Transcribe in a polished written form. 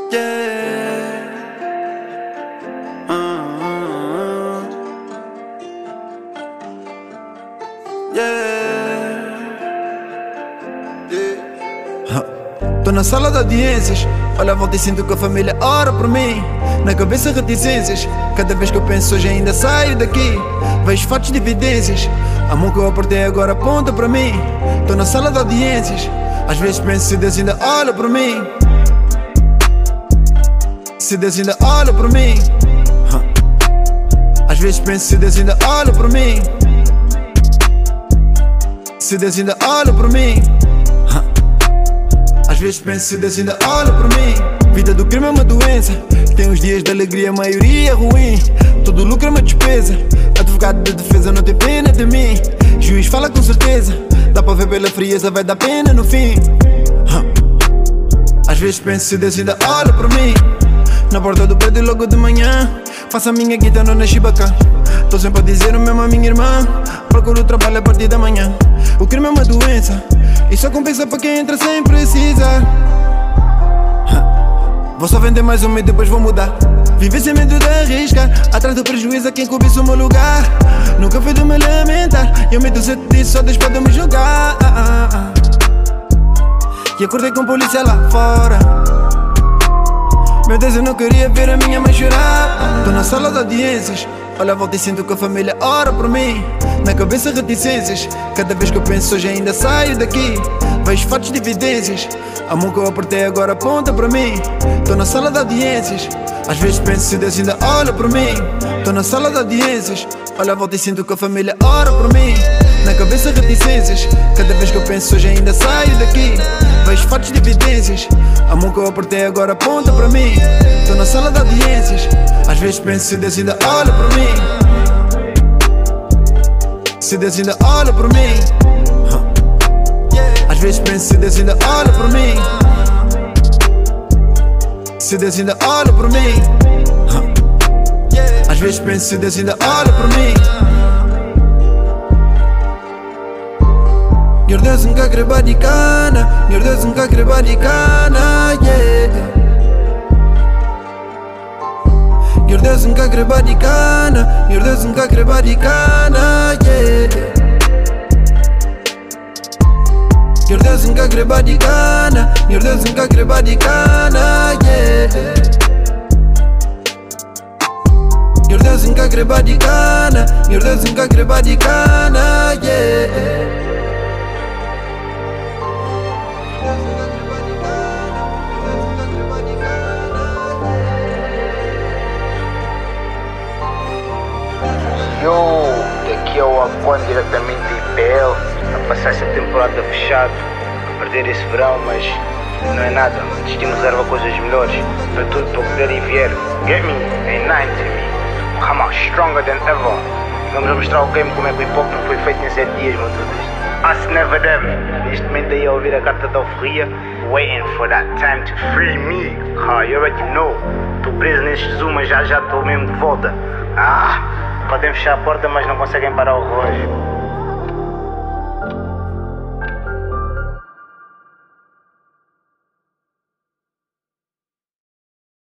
Yeah. Yeah. Tô na sala de audiências, olha a volta e sinto que a família ora por mim. Na cabeça reticências, cada vez que eu penso hoje ainda saio daqui. Vejo fotos de evidências, a mão que eu apertei agora aponta para mim. Tô na sala de audiências, às vezes penso se Deus ainda olha por mim. Se Deus ainda olha por mim. Às vezes penso se Deus ainda olha por mim. Se Deus ainda olha por mim. Às vezes penso se Deus ainda olha por mim. Vida do crime é uma doença, tem uns dias de alegria, a maioria é ruim. Todo lucro é uma despesa, advogado de defesa não tem pena de mim. Juiz fala com certeza, dá pra ver pela frieza, vai dar pena no fim. Às vezes penso se Deus ainda olha por mim. Na porta do prédio logo de manhã, faço a minha guita, não nasci bacana. Tô sempre a dizer o mesmo a minha irmã, procuro trabalho a partir da manhã. O crime é uma doença, e só compensa para quem entra sem precisar. Vou só vender mais um mês, depois vou mudar. Viver sem medo de arriscar, atrás do prejuízo a quem cobiça o meu lugar. Nunca fui de me lamentar, eu medo se disso, só Deus pode me julgar. E acordei com polícia lá fora. Meu Deus, eu não queria ver a minha mãe chorar. Tô na sala de audiências, olha a volta e sinto que a família ora por mim. Na cabeça reticências, cada vez que eu penso hoje ainda saio daqui. Vejo fotos de evidências, a mão que eu apertei agora aponta para mim. Tô na sala de audiências, às vezes penso se Deus ainda olha por mim. Tô na sala de audiências, olha a volta e sinto que a família ora por mim. Na cabeça reticências, cada vez que eu penso hoje ainda saio daqui. Vejo fotos de evidências, a mão que eu apertei agora aponta para mim. Tô na sala de audiências, às vezes penso se Deus ainda olha por mim. Se Deus ainda olha por mim. Às vezes penso se Deus ainda olha por mim. Se Deus ainda olha por mim. Às vezes penso se Deus ainda olha por mim. Meu Deus nunca quer badicana, meu Deus nunca quer badicana, yeah. Meu Deus nunca quer badicana, meu Deus nunca quer badicana, yeah. Meu Deus nunca quer badicana, meu Deus nunca quer badicana, yeah. Meu Deus nunca quer badicana, meu Deus nunca quer badicana, yeah. Yo, daqui é o Alcon diretamente de IPL, a passar essa temporada fechado, a perder esse verão, mas não é nada, o destino reserva coisas melhores, para tudo para poder ir vier. Get me, ain't nine to me, come out stronger than ever. Vamos mostrar ao game como é que o hip hop não foi feito em 7 dias, meu Deus. Us never them. Neste momento aí a ouvir a carta da alforria, waiting for that time to free me. You already know, estou preso neste zoom, mas já estou mesmo de volta. Podem fechar a porta, mas não conseguem parar o relógio.